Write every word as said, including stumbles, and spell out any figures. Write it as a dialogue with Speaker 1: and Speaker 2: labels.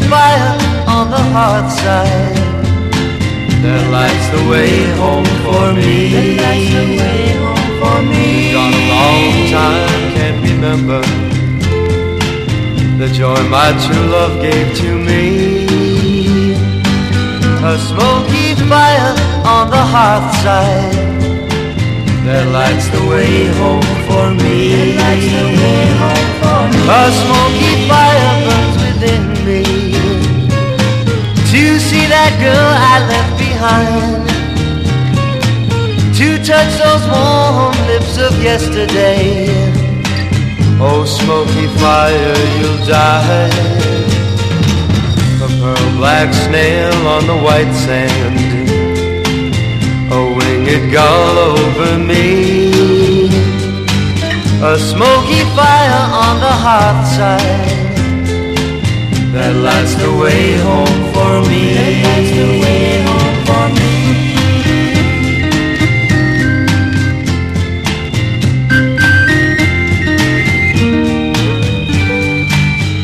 Speaker 1: fire on the hearth side that lights the way home for me. That lights the way home for me. Gone a long time, can't remember the joy my true love gave to me. A smoky fire on the hearth side that lights the way home for me. That lights the way home for me. A smoky fire burns within me to see that girl I left behind, to touch those warm lips of yesterday. Oh, smoky fire, you'll die. A pearl black snail on the white sand, a winged gull over me. A smoky fire on the hearth side that lights the way home for me.